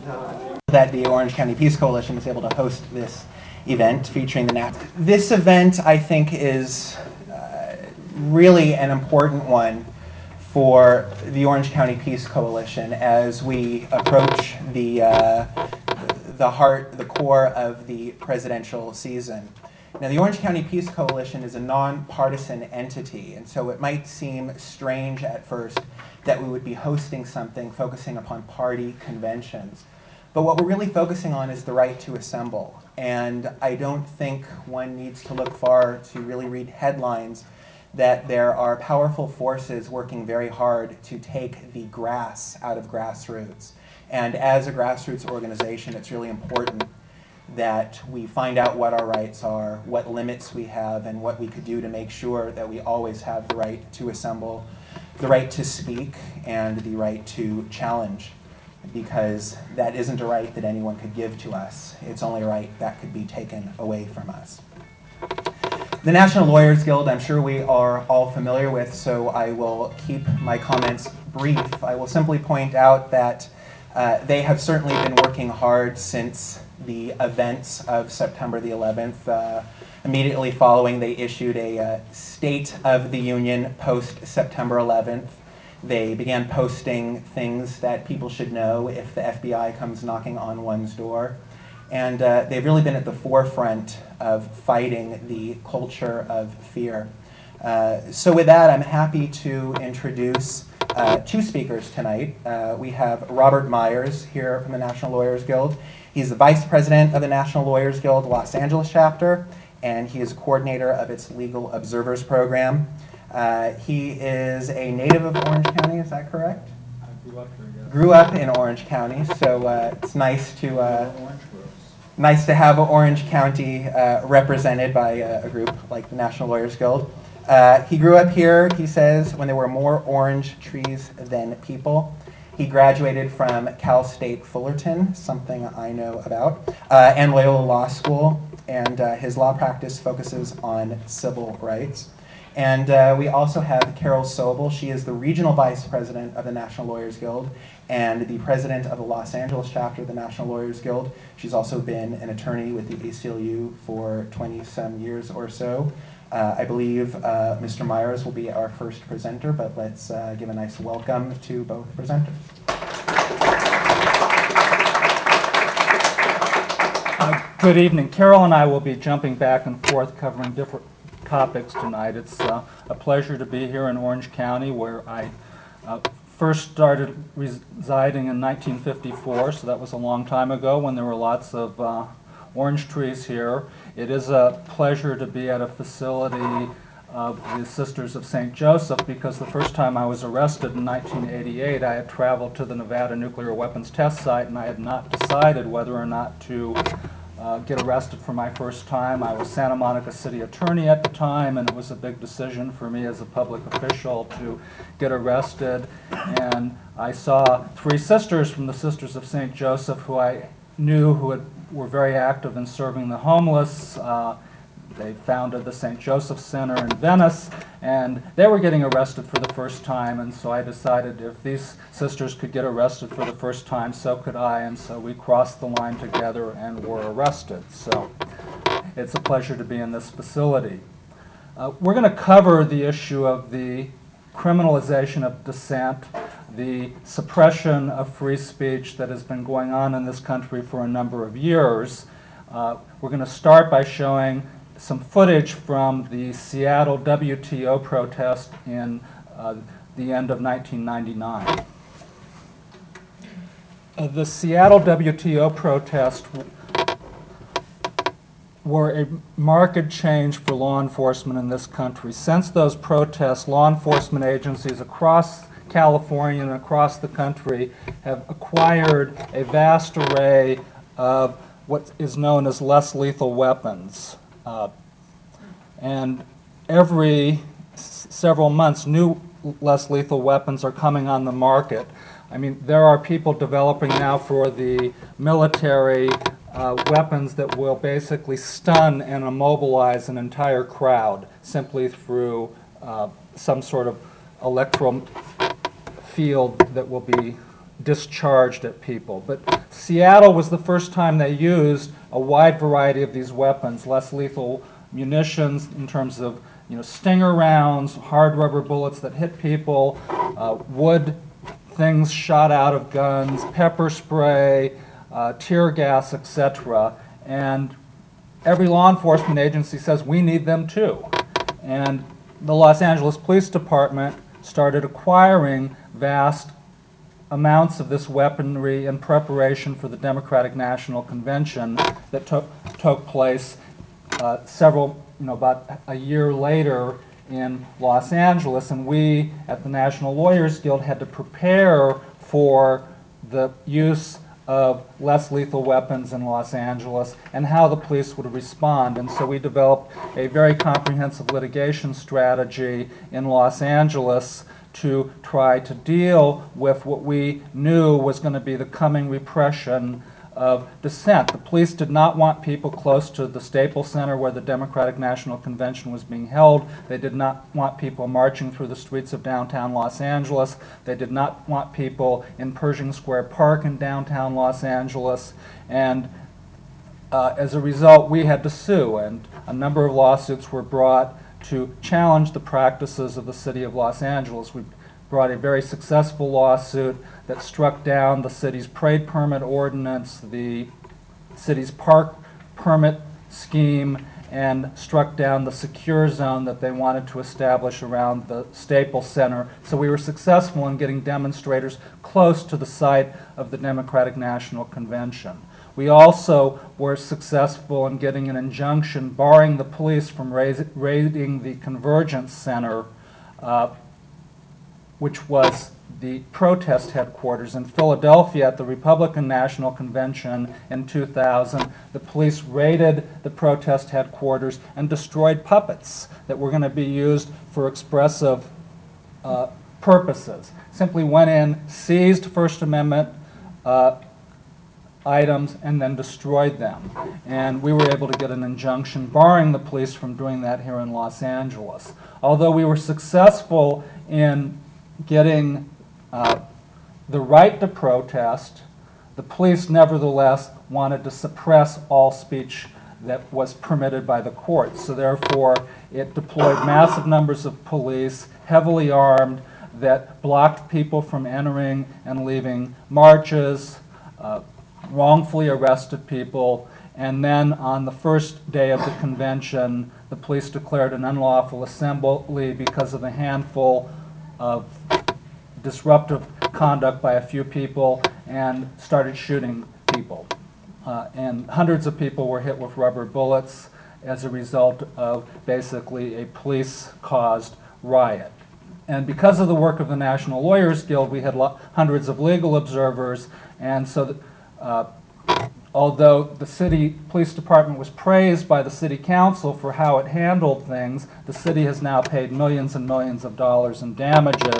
that the Orange County Peace Coalition is able to host this event featuring the Nats. This event, I think, is really an important one for the Orange County Peace Coalition as we approach the core of the presidential season. Now, the Orange County Peace Coalition is a nonpartisan entity, and so it might seem strange at first that we would be hosting something focusing upon party conventions. But what we're really focusing on is the right to assemble. And I don't think one needs to look far to really read headlines that there are powerful forces working very hard to take the grass out of grassroots. And as a grassroots organization, it's really important that we find out what our rights are, what limits we have, and what we could do to make sure that we always have the right to assemble, the right to speak, and the right to challenge, because that isn't a right that anyone could give to us. It's only a right that could be taken away from us. The National Lawyers Guild, I'm sure we are all familiar with, so I will keep my comments brief. I will simply point out that they have certainly been working hard since the events of September the 11th. Immediately following, they issued a State of the Union post-September 11th. They began posting things that people should know if the FBI comes knocking on one's door. And they've really been at the forefront of fighting the culture of fear. So with that, I'm happy to introduce two speakers tonight. We have Robert Myers here from the National Lawyers Guild. He's the Vice President of the National Lawyers Guild Los Angeles chapter, and he is a coordinator of its Legal Observers Program. He is a native of Orange County, is that correct? I grew up here, yes. Grew up in Orange County, so it's nice to have Orange County represented by a group like the National Lawyers Guild. He grew up here, he says, when there were more orange trees than people. He graduated from Cal State Fullerton, something I know about, and Loyola Law School, and his law practice focuses on civil rights. And we also have Carol Sobel. She is the Regional Vice President of the National Lawyers Guild and the President of the Los Angeles chapter of the National Lawyers Guild. She's also been an attorney with the ACLU for 20-some years or so. I believe Mr. Myers will be our first presenter, but let's give a nice welcome to both presenters. Good evening. Carol and I will be jumping back and forth covering different topics tonight. It's a pleasure to be here in Orange County, where I first started residing in 1954, so that was a long time ago when there were lots of orange trees here. It is a pleasure to be at a facility of the Sisters of St. Joseph, because the first time I was arrested in 1988, I had traveled to the Nevada nuclear weapons test site, and I had not decided whether or not to get arrested for my first time. I was Santa Monica City Attorney at the time, and it was a big decision for me as a public official to get arrested. And I saw three sisters from the Sisters of St. Joseph who I knew were very active in serving the homeless. They founded the St. Joseph Center in Venice, and they were getting arrested for the first time, and so I decided if these sisters could get arrested for the first time, so could I, and so we crossed the line together and were arrested. So it's a pleasure to be in this facility. We're going to cover the issue of the criminalization of dissent, the suppression of free speech that has been going on in this country for a number of years. We're going to start by showing some footage from the Seattle WTO protest in the end of 1999. The Seattle WTO protests were a marked change for law enforcement in this country. Since those protests, law enforcement agencies across California and across the country have acquired a vast array of what is known as less lethal weapons. And every several months, new less lethal weapons are coming on the market. I mean, there are people developing now for the military weapons that will basically stun and immobilize an entire crowd simply through some sort of electro field that will be discharged at people. But Seattle was the first time they used a wide variety of these weapons, less lethal munitions in terms of stinger rounds, hard rubber bullets that hit people, wood things shot out of guns, pepper spray, tear gas, etc. And every law enforcement agency says we need them too. And the Los Angeles Police Department started acquiring vast amounts of this weaponry in preparation for the Democratic National Convention that took place about a year later in Los Angeles. And we at the National Lawyers Guild had to prepare for the use of less lethal weapons in Los Angeles and how the police would respond. And so we developed a very comprehensive litigation strategy in Los Angeles to try to deal with what we knew was going to be the coming repression of dissent. The police did not want people close to the Staples Center where the Democratic National Convention was being held. They did not want people marching through the streets of downtown Los Angeles. They did not want people in Pershing Square Park in downtown Los Angeles. And as a result, we had to sue, and a number of lawsuits were brought to challenge the practices of the city of Los Angeles. We brought a very successful lawsuit that struck down the city's parade permit ordinance, the city's park permit scheme, and struck down the secure zone that they wanted to establish around the Staples Center. So we were successful in getting demonstrators close to the site of the Democratic National Convention. We also were successful in getting an injunction barring the police from raiding the Convergence Center, which was the protest headquarters in Philadelphia at the Republican National Convention in 2000. The police raided the protest headquarters and destroyed puppets that were going to be used for expressive purposes. Simply went in, seized First Amendment items, and then destroyed them. And we were able to get an injunction barring the police from doing that here in Los Angeles. Although we were successful in getting the right to protest, the police nevertheless wanted to suppress all speech that was permitted by the courts. So therefore, it deployed massive numbers of police, heavily armed, that blocked people from entering and leaving marches, wrongfully arrested people, and then on the first day of the convention, the police declared an unlawful assembly because of a handful of disruptive conduct by a few people and started shooting people. And hundreds of people were hit with rubber bullets as a result of basically a police-caused riot. And because of the work of the National Lawyers Guild, we had hundreds of legal observers, and so although the city police department was praised by the city council for how it handled things, the city has now paid millions and millions of dollars in damages